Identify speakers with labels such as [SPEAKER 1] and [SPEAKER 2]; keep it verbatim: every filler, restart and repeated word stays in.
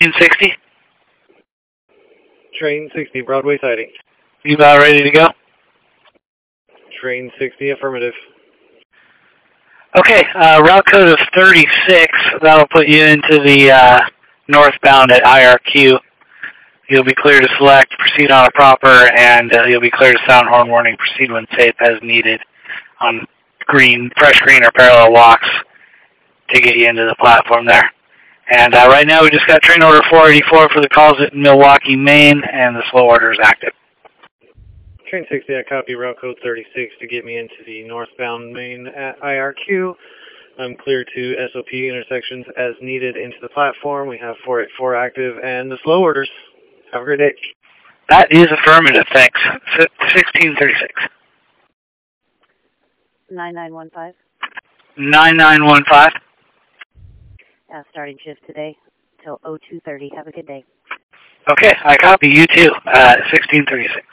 [SPEAKER 1] sixty?
[SPEAKER 2] Train sixty, Broadway sighting.
[SPEAKER 1] You about ready to go?
[SPEAKER 2] Train sixty, affirmative.
[SPEAKER 1] Okay, uh, route code of thirty-six. That'll put you into the uh, northbound at I R Q. You'll be clear to select, proceed on a proper, and uh, you'll be clear to sound horn warning, proceed when safe as needed on green, fresh green or parallel walks to get you into the platform there. And uh, right now we just got train order four eighty-four for the calls at Milwaukee, Maine, and the slow order is active.
[SPEAKER 2] Train sixty, I copy route code thirty-six to get me into the northbound Maine at I R Q. I'm clear to S O P intersections as needed into the platform. We have four eighty-four active and the slow orders. Have a great day.
[SPEAKER 1] That is affirmative, thanks. sixteen thirty-six.
[SPEAKER 3] nine nine one five.
[SPEAKER 1] nine nine one five.
[SPEAKER 3] Uh, starting shift today till oh two thirty. Have a good day.
[SPEAKER 1] Okay, I copy you too. Uh, sixteen thirty-six.